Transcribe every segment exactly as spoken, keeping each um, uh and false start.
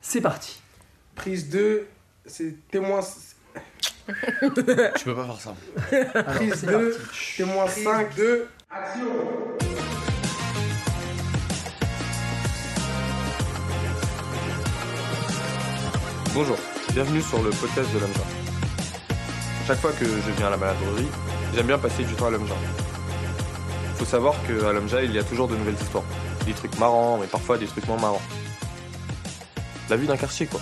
c'est parti. Prise deux, c'est témoin... Tu peux pas faire ça. Prise deux, témoin cinq, deux, action. Bonjour, bienvenue sur le podcast de l'Amja. Chaque fois que je viens à la maladrerie, j'aime bien passer du temps à l'Amja. Faut savoir qu'à l'Amja, il y a toujours de nouvelles histoires. Des trucs marrants, mais parfois des trucs moins marrants. La vie d'un quartier, quoi.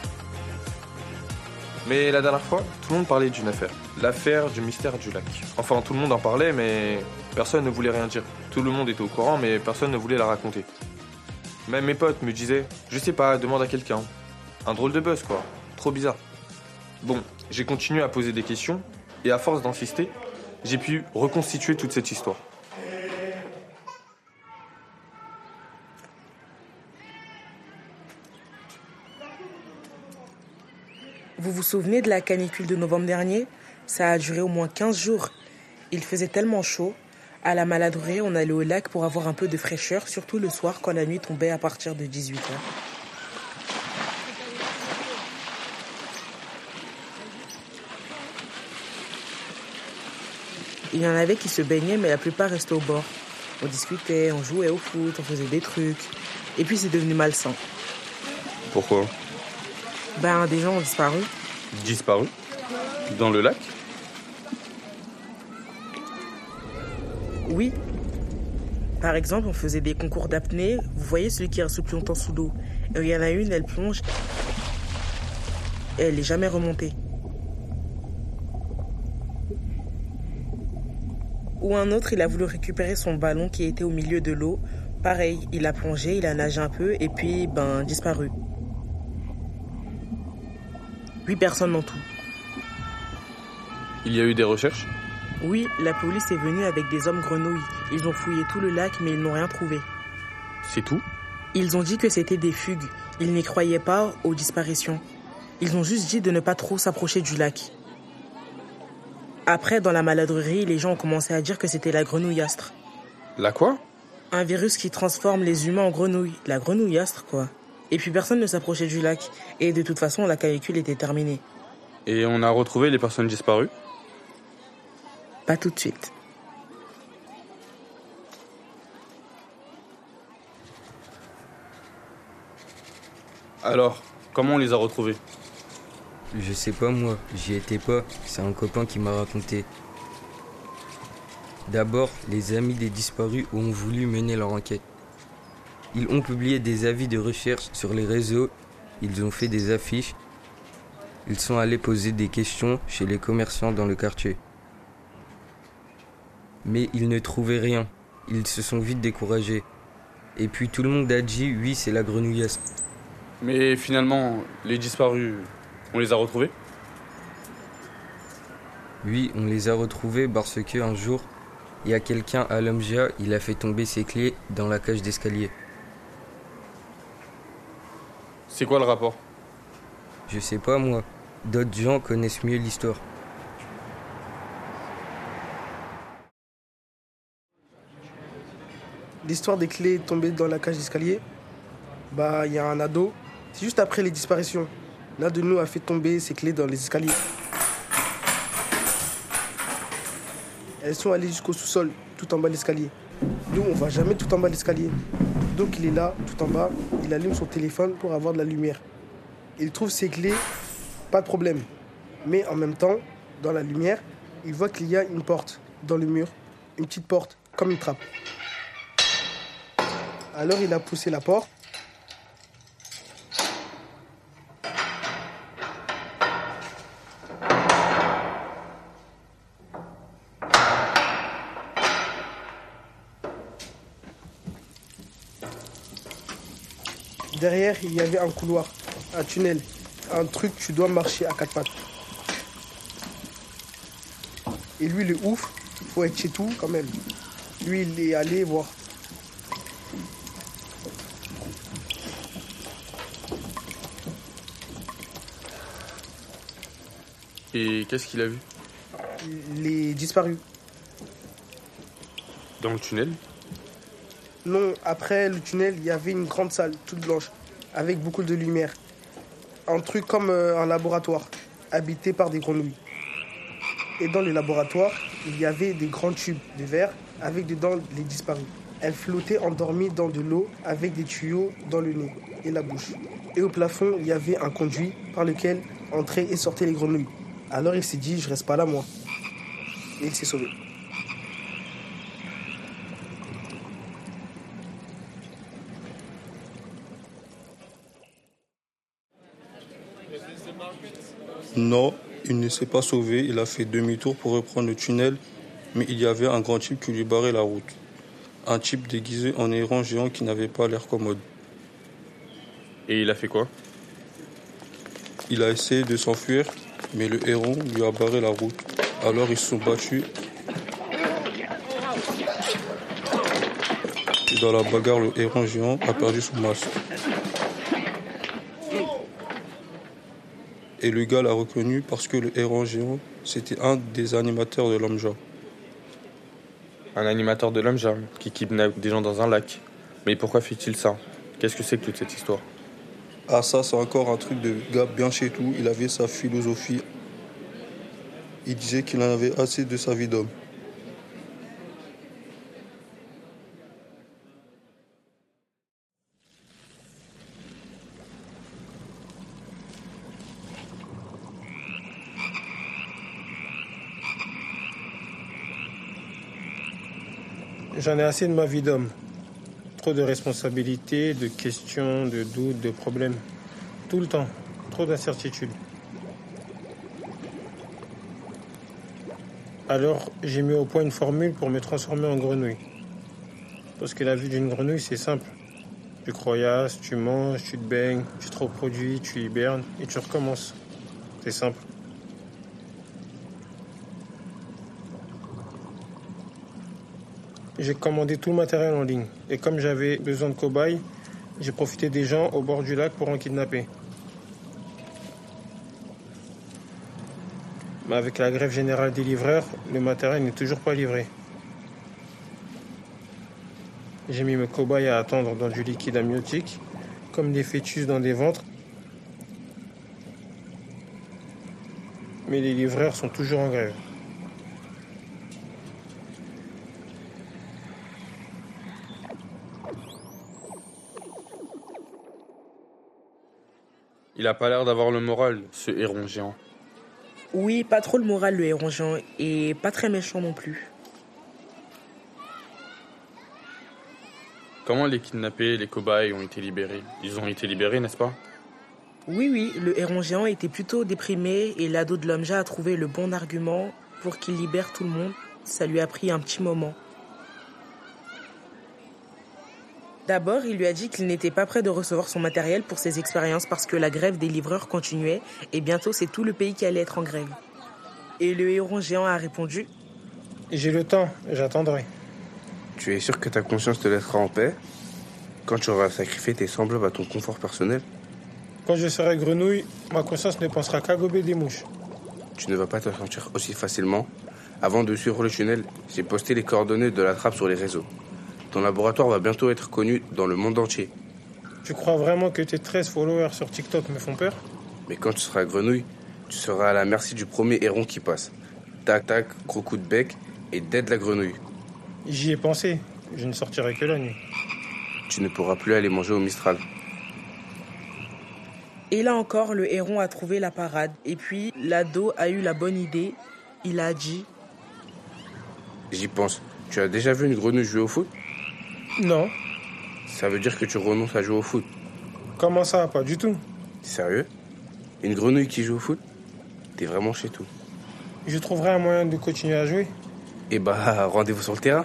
Mais la dernière fois, tout le monde parlait d'une affaire. L'affaire du mystère du lac. Enfin, tout le monde en parlait, mais personne ne voulait rien dire. Tout le monde était au courant, mais personne ne voulait la raconter. Même mes potes me disaient, je sais pas, demande à quelqu'un. Un drôle de buzz, quoi. Trop bizarre. Bon, j'ai continué à poser des questions, et à force d'insister, j'ai pu reconstituer toute cette histoire. Vous vous souvenez de la canicule de novembre dernier ? Ça a duré au moins quinze jours. Il faisait tellement chaud. À la maladrerie, on allait au lac pour avoir un peu de fraîcheur, surtout le soir quand la nuit tombait à partir de dix-huit heures. Il y en avait qui se baignaient, mais la plupart restaient au bord. On discutait, on jouait au foot, on faisait des trucs. Et puis c'est devenu malsain. Pourquoi ? Ben, des gens ont disparu. Disparu ? Dans le lac ? Oui. Par exemple, on faisait des concours d'apnée. Vous voyez celui qui reste le plus longtemps sous l'eau. Et il y en a une, elle plonge. Et elle n'est jamais remontée. Ou un autre, il a voulu récupérer son ballon qui était au milieu de l'eau. Pareil, il a plongé, il a nagé un peu et puis, ben, disparu. Huit personnes en tout. Il y a eu des recherches ? Oui, la police est venue avec des hommes grenouilles. Ils ont fouillé tout le lac, mais ils n'ont rien trouvé. C'est tout ? Ils ont dit que c'était des fugues. Ils n'y croyaient pas aux disparitions. Ils ont juste dit de ne pas trop s'approcher du lac. Après, dans la maladrerie, les gens ont commencé à dire que c'était la grenouillastre. La quoi ? Un virus qui transforme les humains en grenouilles. La grenouillastre, quoi. Et puis personne ne s'approchait du lac. Et de toute façon, la canicule était terminée. Et on a retrouvé les personnes disparues ? Pas tout de suite. Alors, comment on les a retrouvés ? Je sais pas moi, j'y étais pas, c'est un copain qui m'a raconté. D'abord, les amis des disparus ont voulu mener leur enquête. Ils ont publié des avis de recherche sur les réseaux, ils ont fait des affiches, ils sont allés poser des questions chez les commerçants dans le quartier. Mais ils ne trouvaient rien, ils se sont vite découragés. Et puis tout le monde a dit oui, c'est la grenouillasse. Mais finalement, les disparus, on les a retrouvés ? Oui, on les a retrouvés parce qu'un jour, il y a quelqu'un à l'Amja, il a fait tomber ses clés dans la cage d'escalier. C'est quoi le rapport ? Je sais pas moi, d'autres gens connaissent mieux l'histoire. L'histoire des clés tombées dans la cage d'escalier, bah il y a un ado, c'est juste après les disparitions. L'un de nous a fait tomber ses clés dans les escaliers. Elles sont allées jusqu'au sous-sol, tout en bas de l'escalier. Nous, on va jamais tout en bas de l'escalier. Donc il est là, tout en bas, il allume son téléphone pour avoir de la lumière. Il trouve ses clés, pas de problème. Mais en même temps, dans la lumière, il voit qu'il y a une porte dans le mur, une petite porte, comme une trappe. Alors il a poussé la porte. Derrière, il y avait un couloir, un tunnel, un truc, tu dois marcher à quatre pattes. Et lui, le ouf, il faut être chez tout quand même. Lui, il est allé voir. Et qu'est-ce qu'il a vu ? Les disparus. Dans le tunnel ? Non, après le tunnel, il y avait une grande salle, toute blanche, avec beaucoup de lumière. un truc comme euh, un laboratoire, habité par des grenouilles. Et dans le laboratoire, il y avait des grands tubes de verre avec dedans les disparus. Elles flottaient endormies dans de l'eau avec des tuyaux dans le nez et la bouche. Et au plafond, il y avait un conduit par lequel entraient et sortaient les grenouilles. Alors il s'est dit, je reste pas là moi. Et il s'est sauvé. Non, il ne s'est pas sauvé. Il a fait demi-tour pour reprendre le tunnel, mais il y avait un grand type qui lui barrait la route. Un type déguisé en héron géant qui n'avait pas l'air commode. Et il a fait quoi? Il a essayé de s'enfuir, mais le héron lui a barré la route. Alors ils se sont battus. Et dans la bagarre, le héron géant a perdu son masque. Et le gars l'a reconnu parce que le héron géant, c'était un des animateurs de l'Omja. Un animateur de l'Omja qui kidnappe des gens dans un lac. Mais pourquoi fait-il ça? Qu'est-ce que c'est que toute cette histoire? Ah ça, c'est encore un truc de gars bien chez tout. Il avait sa philosophie. Il disait qu'il en avait assez de sa vie d'homme. J'en ai assez de ma vie d'homme. Trop de responsabilités, de questions, de doutes, de problèmes. Tout le temps. Trop d'incertitudes. Alors, j'ai mis au point une formule pour me transformer en grenouille. Parce que la vie d'une grenouille, c'est simple. Tu croyasses, tu manges, tu te baignes, tu te reproduis, tu hibernes et tu recommences. C'est simple. J'ai commandé tout le matériel en ligne. Et comme j'avais besoin de cobayes, j'ai profité des gens au bord du lac pour en kidnapper. Mais avec la grève générale des livreurs, le matériel n'est toujours pas livré. J'ai mis mes cobayes à attendre dans du liquide amniotique, comme des fœtus dans des ventres. Mais les livreurs sont toujours en grève. Il a pas l'air d'avoir le moral, ce héron géant. Oui, pas trop le moral, le héron géant, et pas très méchant non plus. Comment les kidnappés et les cobayes ont été libérés? Ils ont été libérés, n'est-ce pas? Oui, oui, le héron géant était plutôt déprimé et l'ado de l'Omja a trouvé le bon argument pour qu'il libère tout le monde. Ça lui a pris un petit moment. D'abord, il lui a dit qu'il n'était pas prêt de recevoir son matériel pour ses expériences parce que la grève des livreurs continuait et bientôt c'est tout le pays qui allait être en grève. Et le héron géant a répondu « J'ai le temps, j'attendrai. » Tu es sûr que ta conscience te laissera en paix quand tu auras sacrifié tes semblables à ton confort personnel? Quand je serai grenouille, ma conscience ne pensera qu'à gober des mouches. Tu ne vas pas te sentir aussi facilement. Avant de suivre le tunnel, j'ai posté les coordonnées de la trappe sur les réseaux. Ton laboratoire va bientôt être connu dans le monde entier. Tu crois vraiment que tes treize followers sur TikTok me font peur? Mais quand tu seras grenouille, tu seras à la merci du premier héron qui passe. Tac, tac, gros coup de bec et dead la grenouille. J'y ai pensé. Je ne sortirai que la nuit. Tu ne pourras plus aller manger au Mistral. Et là encore, le héron a trouvé la parade. Et puis, l'ado a eu la bonne idée. Il a dit J'y pense. Tu as déjà vu une grenouille jouer au foot? Non. Ça veut dire que tu renonces à jouer au foot. Comment ça? Pas du tout. Sérieux? Une grenouille qui joue au foot? T'es vraiment chez tout. Je trouverai un moyen de continuer à jouer. Eh bah, rendez-vous sur le terrain.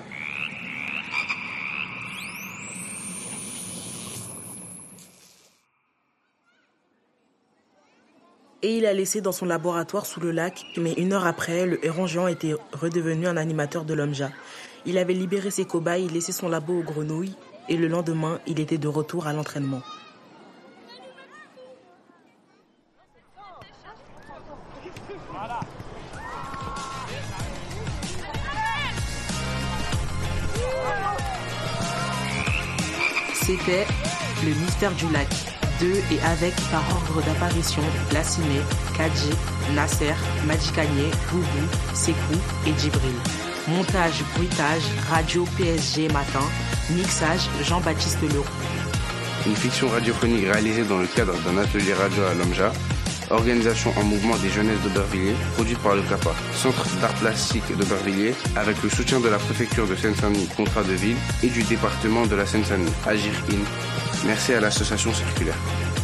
Et il a laissé dans son laboratoire sous le lac. Mais une heure après, le héron géant était redevenu un animateur de l'Omja. Il avait libéré ses cobayes, laissé son labo aux grenouilles. Et le lendemain, il était de retour à l'entraînement. C'était le mystère du lac. de et avec par ordre d'apparition Lassine, Kadji, Nasser, Madjikanye, Boubou, Sekou et Djibril. Montage, bruitage, radio P S G Matin, mixage Jean-Baptiste Leroux. Une fiction radiophonique réalisée dans le cadre d'un atelier radio à l'Omja. Organisation en mouvement des jeunesses d'Aubervilliers, produite par le CAPA, Centre d'art plastique d'Aubervilliers, avec le soutien de la préfecture de Seine-Saint-Denis, contrat de ville, et du département de la Seine-Saint-Denis, Agir In. Merci à l'association circulaire.